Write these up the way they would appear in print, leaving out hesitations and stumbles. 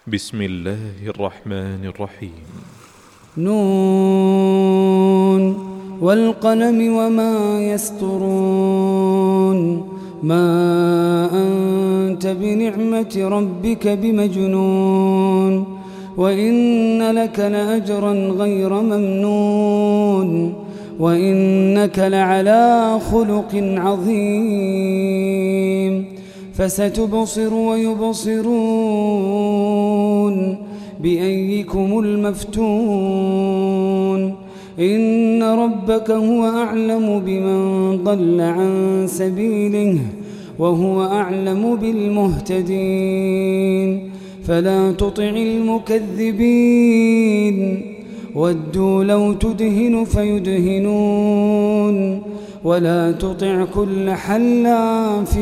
بسم الله الرحمن الرحيم. نون والقلم وما يسطرون ما أنت بنعمة ربك بمجنون وإن لك لأجرا غير ممنون وإنك لعلى خلق عظيم فستبصر ويبصرون بأيكم المفتون إن ربك هو أعلم بمن ضل عن سبيله وهو أعلم بالمهتدين فلا تطع المكذبين ودوا لو تدهن فيدهنون ولا تطع كل حلاف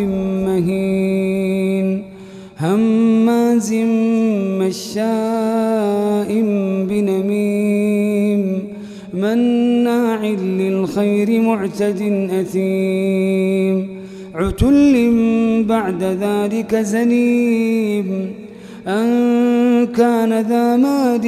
مهين هماز مشاء بنميم مناع للخير معتد أثيم عتل بعد ذلك زنيم أن كان ذا مال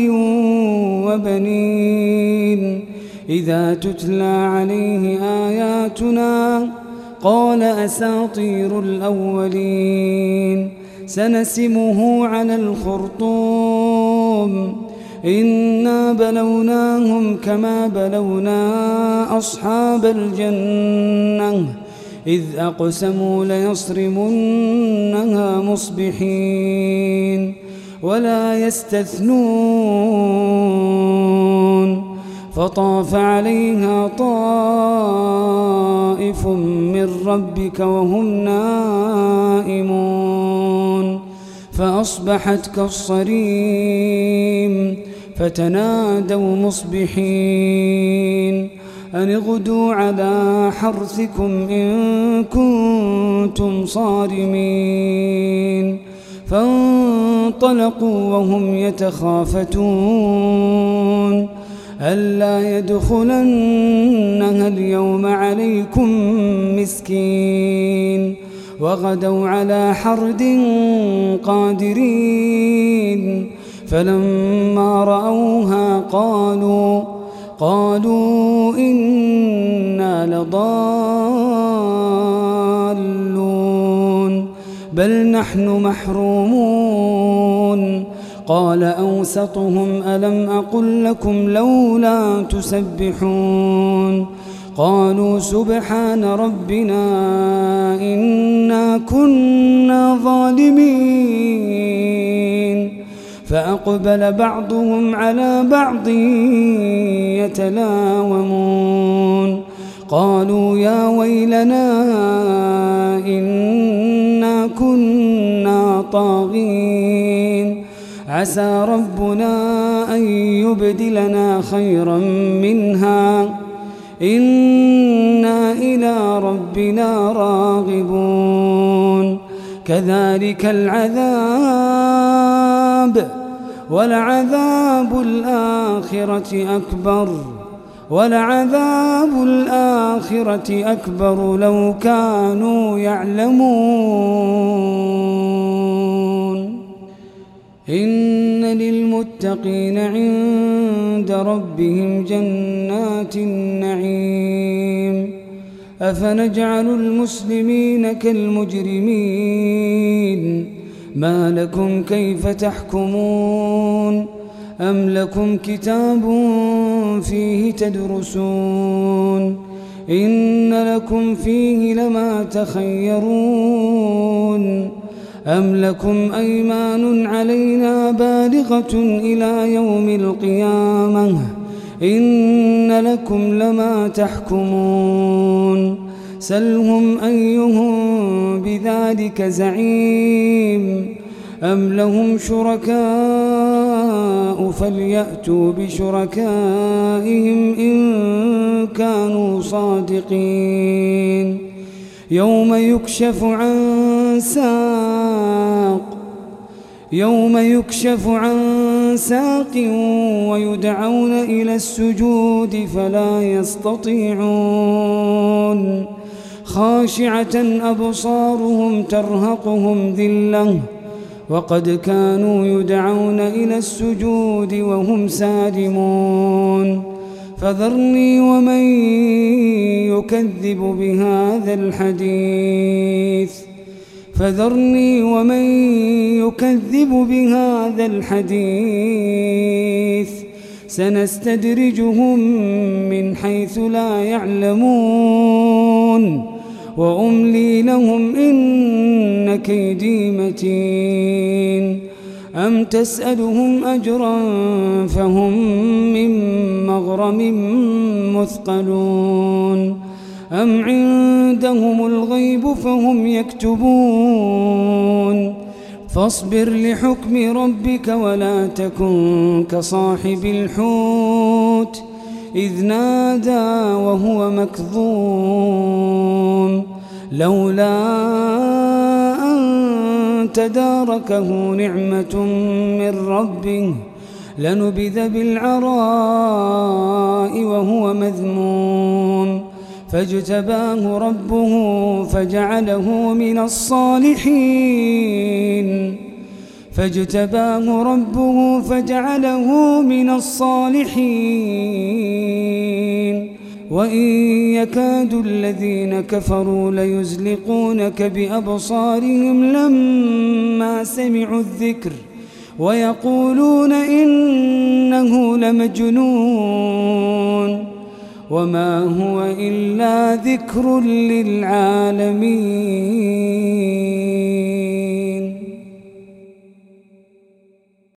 وبنين إذا تتلى عليه آياتنا قال أساطير الأولين سنسمه على الخرطوم إنا بلوناهم كما بلونا أصحاب الجنة إذ أقسموا ليصرمنها مصبحين ولا يستثنون فطاف عليها طائف من ربك وهم نائمون فأصبحت كالصريم فتنادوا مصبحين أن اغدوا على حرثكم إن كنتم صارمين فانطلقوا وهم يتخافتون ألا يدخلنها اليوم عليكم مسكين وغدوا على حرد قادرين فلما رأوها قالوا إنا لضالون بل نحن محرومون قال أوسطهم ألم أقل لكم لولا تسبحون قالوا سبحان ربنا إنا كنا ظالمين فأقبل بعضهم على بعض يتلاومون قالوا يا ويلنا إنا كنا طاغين عسى ربنا أن يبدلنا خيرا منها إنا إلى ربنا راغبون كذلك العذاب ولعذاب الآخرة أكبر لو كانوا يعلمون إن للمتقين عند ربهم جنات النعيم أفنجعل المسلمين كالمجرمين ما لكم كيف تحكمون أم لكم كتاب فيه تدرسون إن لكم فيه لما تخيرون أم لكم أيمان علينا بالغة إلى يوم القيامة إن لكم لما تحكمون سلهم أيهم بذلك زعيم أم لهم شركاء فليأتوا بشركائهم إن كانوا صادقين يوم يكشف عن ساق ويدعون إلى السجود فلا يستطيعون خاشعة أبصارهم ترهقهم ذلة وقد كانوا يدعون إلى السجود وهم سالمون فذرني ومن يكذب بهذا الحديث سنستدرجهم من حيث لا يعلمون وأملي لهم إن كيدي متين أم تسألهم أجرا فهم من مغرم مثقلون أم عندهم الغيب فهم يكتبون فاصبر لحكم ربك ولا تكن كصاحب الحوت إذ نادى وهو مكظوم لولا أن تداركه نعمة من ربه لنبذ بالعراء وهو مذموم فاجتباه ربه فجعله من الصالحين وإن يكاد الذين كفروا ليزلقونك بأبصارهم لما سمعوا الذكر ويقولون إنه لمجنون وما هو إلا ذكر للعالمين.